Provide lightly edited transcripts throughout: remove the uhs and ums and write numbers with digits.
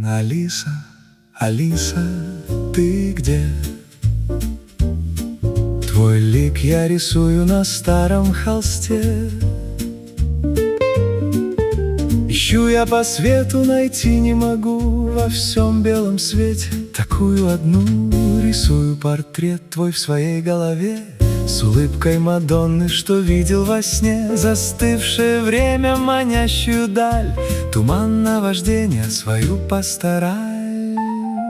Алиса, Алиса, ты где? Твой лик я рисую на старом холсте. Ищу я по свету, найти не могу во всем белом свете. Такую одну рисую портрет твой в своей голове, с улыбкой Мадонны, что видел во сне. Застывшее время, манящую даль, туман наваждения, свою пастораль.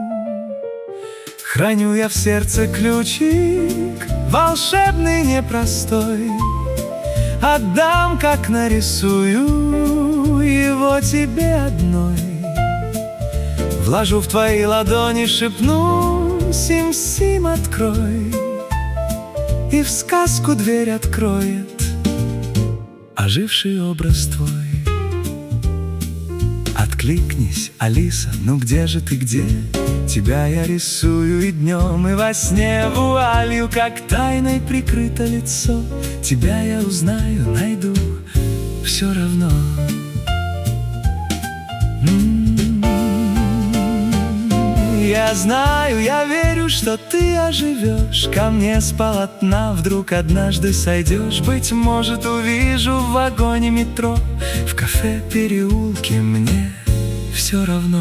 Храню я в сердце ключик, волшебный, непростой. Отдам, как нарисую его тебе одной. Вложу в твои ладони, шепну: сим-сим, открой. И в сказку дверь откроет оживший образ твой. Откликнись, Алиса, ну где же ты, где? Тебя я рисую и днем, и во сне. Вуалью, как тайной, прикрыто лицо. Тебя я узнаю, найду все равно. Я знаю, я верю, что ты оживешь. Ко мне с полотна вдруг однажды сойдешь. Быть может, увижу в вагоне метро, в кафе, переулке, мне все равно.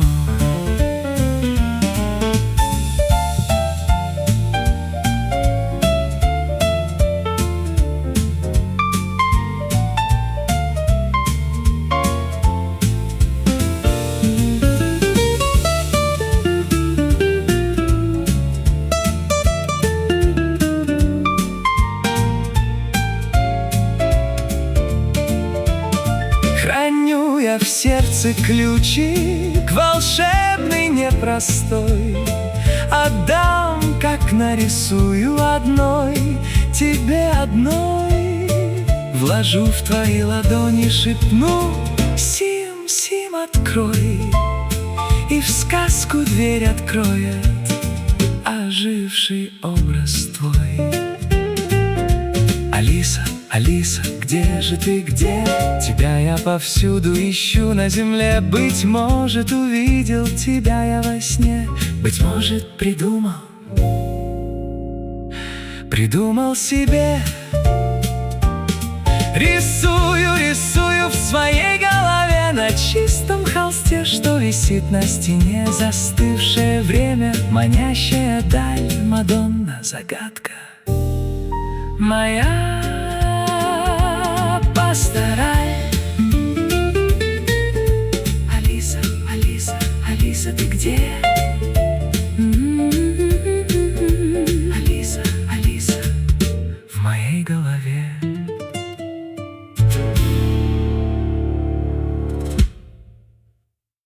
Храню я в сердце ключик, волшебный, непростой. Отдам, как нарисую одной, тебе одной. Вложу в твои ладони, шепну: сим-сим, открой. И в сказку дверь откроет оживший образ твой. Алиса, Алиса, где же ты, где? Тебя я повсюду ищу на земле. Быть может, увидел тебя я во сне. Быть может, придумал себе. Рисую, рисую в своей голове, на чистом холсте, что висит на стене. Застывшее время, манящая даль, Мадонна, загадка моя пастораль. Алиса, Алиса, Алиса, ты где?